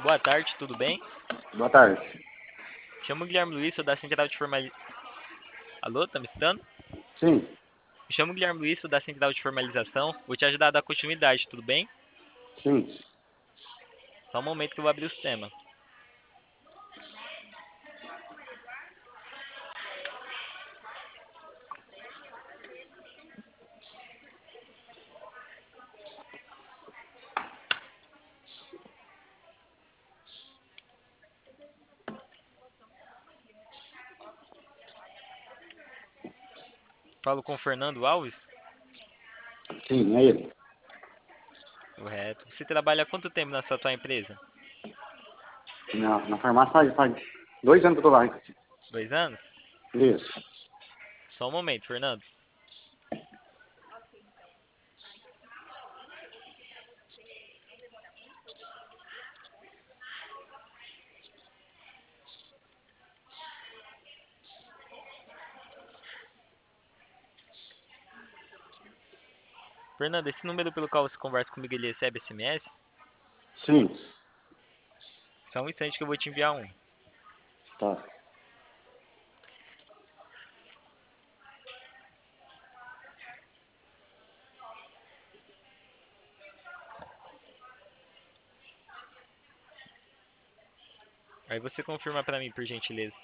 Boa tarde, tudo bem? Boa tarde. Chamo Guilherme Luiz, sou da Central de Formalização. Alô, tá me escutando? Sim, Me chamo Guilherme Luiz, sou da Central de Formalização. Vou te ajudar a dar continuidade, tudo bem? sim. Só um momento que eu vou abrir o sistema. Falo com o Fernando Alves? Sim, é ele. Correto. Você trabalha há quanto tempo na sua atual empresa? Na farmácia faz 2 anos que eu tô lá. 2 anos? Isso. Só um momento, Fernando. Fernando, esse número pelo qual você conversa comigo, ele recebe SMS? Sim, Só um instante que eu vou te enviar um. tá. Aí você confirma pra mim, por gentileza.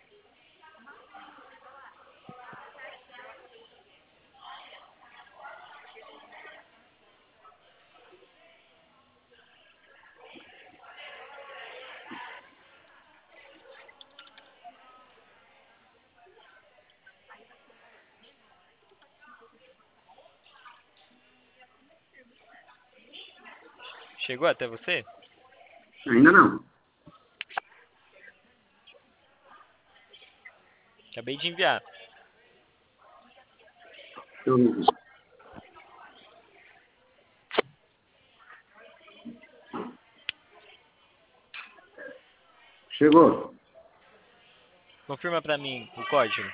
Chegou até você? Ainda não. Acabei de enviar. Eu não vi. Chegou. Confirma pra mim o código.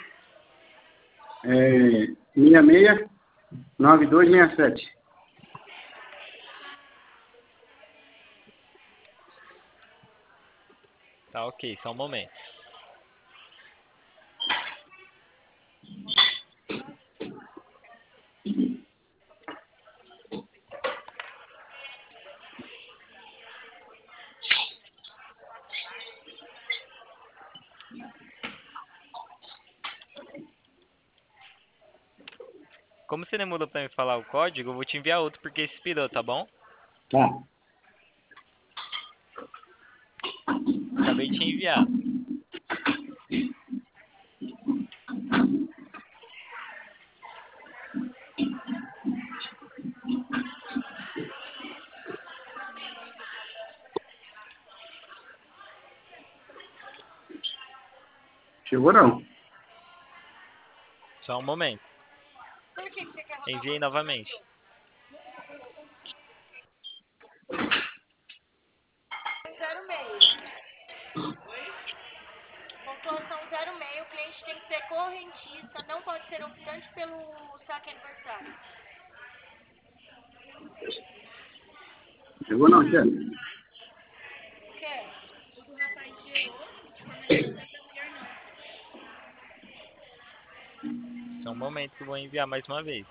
669267. Tá ok, só um momento. Como você demorou pra me falar o código, eu vou te enviar outro porque expirou, tá bom? Tá. Acabei de te enviar. Chegou não. Só um momento. Enviei novamente. Zero meio. Pontuação 0,6. O cliente tem que ser correntista, não pode ser optante pelo saque aniversário. Chegou não, Xande. Quer? O do rapaz gerou, de formalização e da mulher não. Só um momento que eu vou enviar mais uma vez.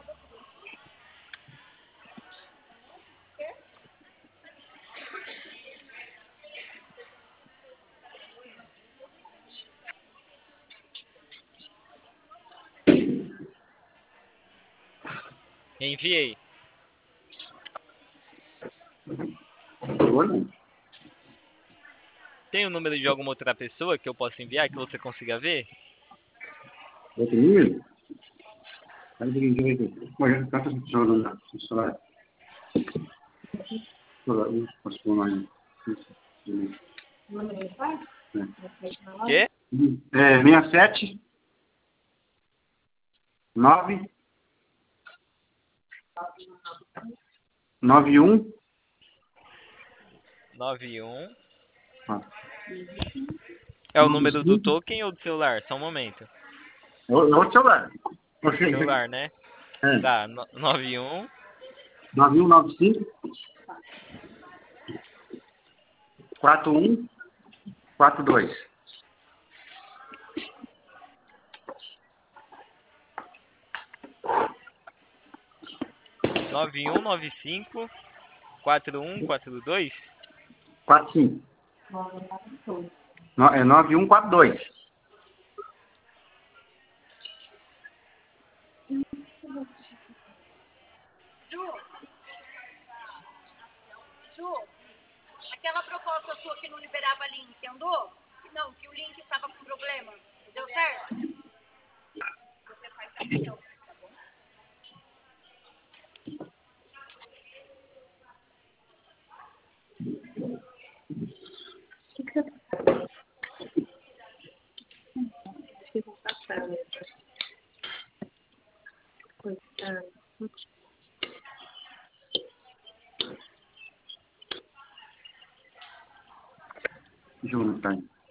Enviei. Chegou não. Tem o número de alguma outra pessoa que eu possa enviar que você consiga ver? Outro número? Aí eu ver aqui. Mas já está funcionando no celular. Posso pôr mais. Quê? 67 9 91. 91. Ah, É o número do 95. token ou do celular? Só um momento. É outro celular. Oxê, Celular, né? é. Tá, 91. 9195. 4142. 9195 4142. 45. É 9142. Ju, aquela proposta sua que não liberava link, andou? Não, que o link estava com problema. Deu certo? Você faz ação, tá bom? Jonathan.